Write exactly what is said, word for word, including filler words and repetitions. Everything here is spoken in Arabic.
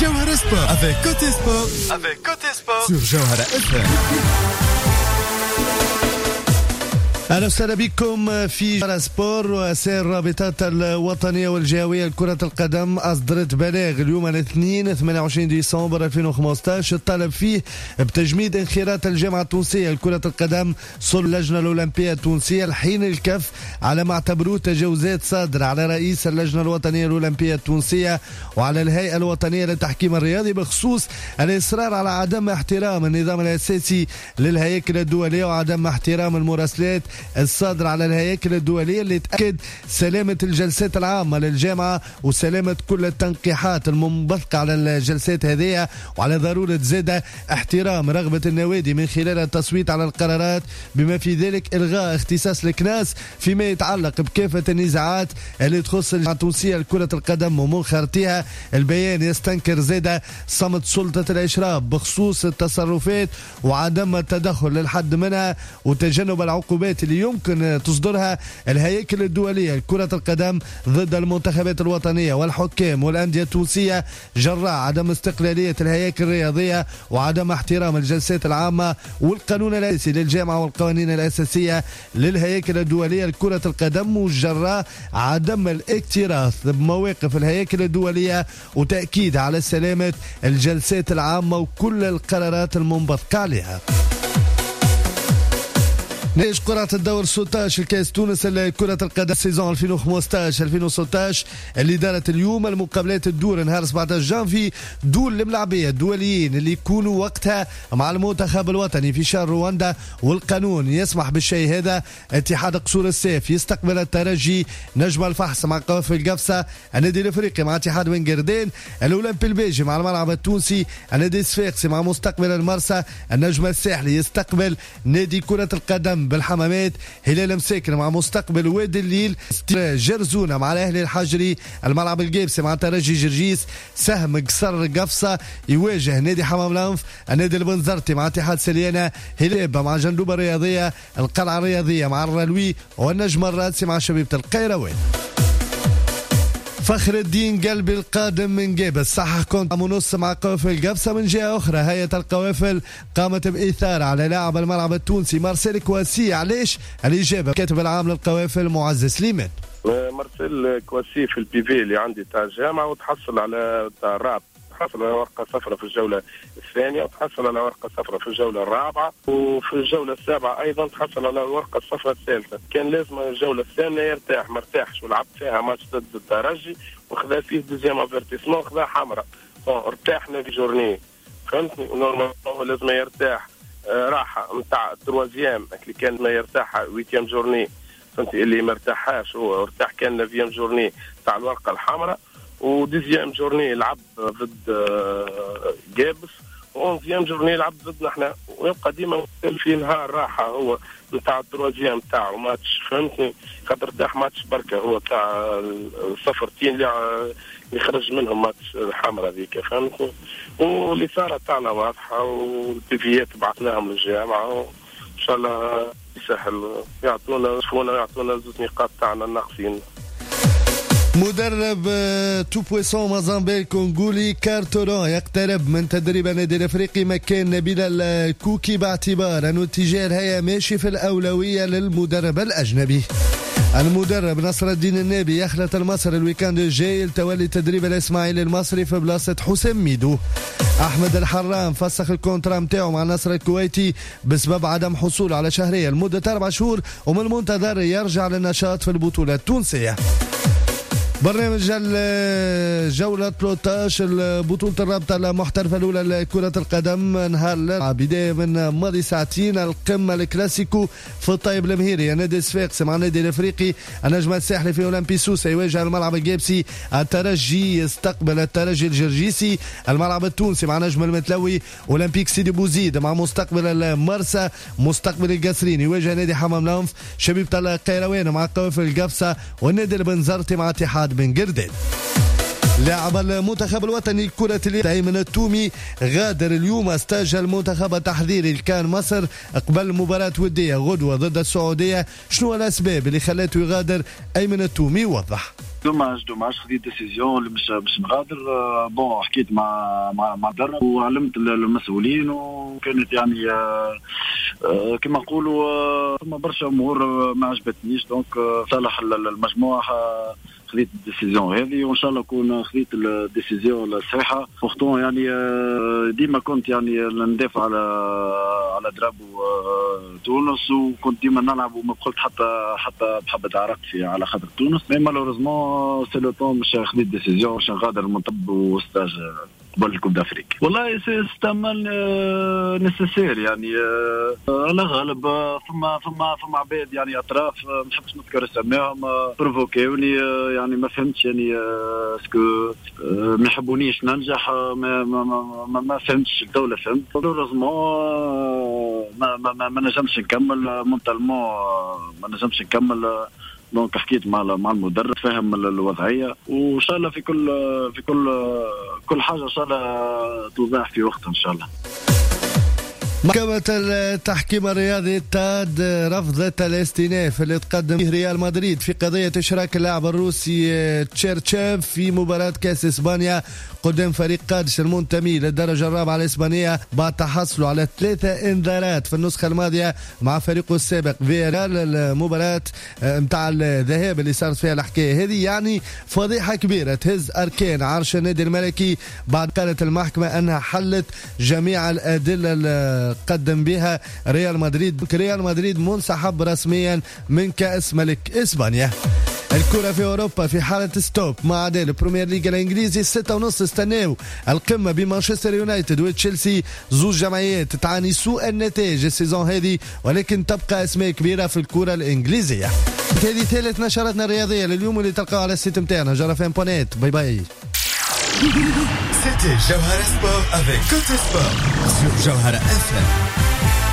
Jawhara Sport avec Côté Sport, avec Côté Sport sur Jawhara إف إم. أهلا وسهلا بكم في جوهرة سبور. وسائر الرابطات الوطنية والجهوية لكرة القدم أصدرت بلاغ اليوم الاثنين ثمانية وعشرين ديسمبر ألفين وخمسطاش الطالب فيه بتجميد انخراط الجامعة التونسية لكرة القدم صل اللجنة الأولمبية التونسية الحين الكف على ما اعتبروه تجاوزات صادرة على رئيس اللجنة الوطنية الأولمبية التونسية وعلى الهيئة الوطنية للتحكيم الرياضي بخصوص الإصرار على عدم احترام النظام الأساسي للهياكل الدولية وعدم احترام المراسلات الصادر على الهياكل الدولية اللي تأكد سلامة الجلسات العامة للجامعة وسلامة كل التنقيحات المنبثقة على الجلسات هذه، وعلى ضرورة زادة احترام رغبة النوادي من خلال التصويت على القرارات بما في ذلك إلغاء اختصاص الكناس فيما يتعلق بكافة النزاعات اللي تخص الجامعة التونسية لكرة القدم ومنخرطها. البيان يستنكر زادة صمت سلطة الإشراف بخصوص التصرفات وعدم التدخل للحد منها وتجنب العقوبات اللي يمكن تصدرها الهياكل الدولية لكرة القدم ضد المنتخبات الوطنية والحكام والأندية التونسية جراء عدم استقلالية الهياكل الرياضية وعدم احترام الجلسات العامة والقانون الأساسي للجامعة والقوانين الأساسية للهياكل الدولية لكرة القدم وجراء عدم الاكتراث بمواقف الهياكل الدولية وتأكيد على سلامة الجلسات العامة وكل القرارات المنبثقة عليها. نيش قرعة الدور ستة عشر الكاس تونس لكرة القدم سيزون ألفين وخمسطاش ألفين وستطاش اللي دارت اليوم. المقابلات الدور نهار سبعطاش جانفي دول الملاعبية الدوليين اللي يكونوا وقتها مع المنتخب الوطني في شهر رواندا، والقانون يسمح بالشيء هذا. اتحاد قصور السيف يستقبل الترجي، نجم الفحص مع قوافل القفصة، النادي الافريقي مع اتحاد بن قردين، الاولمبي البيجي مع الملعب التونسي، النادي الصفاقسي مع مستقبل المرسى، النجم الساحلي يستقبل نادي كرة القدم بالحمامات، هلال مساكن مع مستقبل وادي الليل، جرزونة مع الاهلي الحجري، الملعب القابسي مع ترجي جرجيس، سهم قصر قفصة يواجه نادي حمام الانف، النادي البنزرتي مع اتحاد سليانة، هلاب مع جندوبة الرياضية، القلعة الرياضية مع الرلوي، والنجم الرادسي مع شبيبة القيروان. فخر الدين قلبي القادم من جيبس صحح كونت ونص مع قوافل القفصة. من جهة أخرى هيئة القوافل قامت بإثارة على لاعب الملعب التونسي مارسيل كواسي. علاش؟ الإجابة كاتب العام للقوافل معزز سليمان. مارسيل كواسي في البي في اللي عندي تاع الجامعة وتحصل على تاع الراب، تحصل على ورقة صفراء في الجولة الثانية وتحصل على ورقة صفراء في الجولة الرابعة، وفي الجولة السابعة أيضا تحصل على الورقة الصفراء الثالثة. كان لازم الجولة الثانية يرتاح، مرتاحش ولعب فيها ماتش ضد الترجي وخذا فيه دوزيام افيرتيسمون وخذا حمراء، ارتاحنا في جورني فهمتني. نورمالمون لازم يرتاح راحة نتاع التروازيام اللي كان ما يرتاح ويتيام جورني فهمتي، اللي ما ارتاحاش هو ارتاح كان نافيام جورني تاع الورقة الحمراء، وديزيام جورني لعب ضد جابس، وونزيام جورني لعب ضدنا احنا، ويبقى ديما في نهار راحه هو نتاع التروازيام تاعو ماتش فهمتني، خاطر ارتاح ماتش بركه هو تاع الصفرتين اللي اللي خرج منهم ماتش الحمراء ذيك فهمتني. والاثاره تاعنا واضحه والبيفيات بعثناهم للجامعه وان شاء الله يسهل يعطونا يشوفونا يعطونا زوج نقاط تاعنا الناقصين. مدرب تو بويسون مازامبي الكونغولي كارتورون يقترب من تدريب النادي الافريقي مكان نبيل الكوكي باعتبار انه اتجاه الهيئه ماشي في الاولويه للمدرب الاجنبي. المدرب نصر الدين النابي يخلط المصر الويكاند الجاي لتولي تدريب الاسماعيلي المصري في بلاصه حسام ميدو. احمد الحرام فسخ الكونترا نتاعو مع النصر الكويتي بسبب عدم حصوله على شهريه لمده اربع شهور، ومن المنتظر يرجع للنشاط في البطوله التونسيه. برنامج الجولة ثلاثة عشر بطولة الرابطة المحترفة الأولى لكرة القدم نهار بداية من ماضي ساعتين. القمة الكلاسيكو في الطيب المهيري، النادي الصفاقسي مع النادي الافريقي، النجم الساحلي في اولمبي سوسة يواجه الملعب القابسي، الترجي يستقبل الترجي الجرجيسي، الملعب التونسي مع نجم المتلوي، اولمبيك سيدي بوزيد مع مستقبل المرسى، مستقبل القصرين يواجه نادي حمام الانف، شبيبة القيروان مع قوافل القفصة، والنادي البنزرتي مع اتحاد بن قردين. لاعب المنتخب الوطني كرة اليد أيمن التومي غادر اليوم استاج المنتخب التحضيري لكان مصر قبل مباراة ودية غدوة ضد السعودية. شنو الأسباب اللي خلته يغادر أيمن التومي؟ وضح. دوماج دوماج خديت ديسيزيون اللي مش باش نغادر. بون حكيت مع مع مع المدرب وعلمت المسؤولين، وكانت يعني كما نقولوا ثم برشا امور ما عجبتنيش. دونك صالح المجموعه خذيت الديسيزيون هذه، وان شاء الله نكون خذيت الديسيزيون الصحيحه. بورتون يعني ديما كنت يعني ندافع على على دراب تونس، وكنت ديما نلعب وما قلت حتى حتى بحبة عرق في على خاطر تونس. مي مالوريزمون سي لو طون مش خذيت ديسيزيون باش نغادر المنتخب وستاج قبل الكوب دافريك. والله استعمال نيسيسير يعني على غالب ثم ثم ثم عباد يعني اطراف ما نحبش نذكر اسمائهم بروفوكيوني يعني ما فهمتش يعني اسكو ما يحبونيش ننجح ما ما ما, ما فهمتش الدوله فهمت مالوريزمون ما ما ما نجمش نكمل مونتالمون ما نجمش نكمل. دونك حكيت مع مع المدرب فهم الوضعيه، وان شاء الله في كل في كل كل حاجه ان شاء الله توضح في وقتها ان شاء الله. محكمة التحكيم الرياضي تاد رفضت الاستئناف اللي تقدم به ريال مدريد في قضية إشراك اللاعب الروسي تشيرتشيف في مباراة كأس إسبانيا قدام فريق قادش المنتمي للدرجة الرابعة الإسبانية بعد تحصله على ثلاثة إنذارات في النسخة الماضية مع فريقه السابق فياريال. المباراة متاع الذهاب اللي صارت فيها الحكاية هذه يعني فضيحة كبيرة تهز أركان عرش النادي الملكي بعد قالت المحكمة أنها حلت جميع الأدلة قدم بها ريال مدريد. ريال مدريد منسحب رسميا من كأس ملك إسبانيا. الكرة في أوروبا في حالة ستوب ما عدا البريمير ليج الإنجليزي ستة ونص استناو القمة بمانشستر يونايتد وتشيلسي، زوج جمعيات تعاني سوء النتائج السيزون هذه ولكن تبقى أسماء كبيرة في الكرة الإنجليزية. هذه ثالث نشراتنا الرياضية لليوم اللي تلقاها على السيت متاعنا جرافين بونيت. باي باي. C'était Jawhara Sport avec Côté Sport sur Jawhara F M.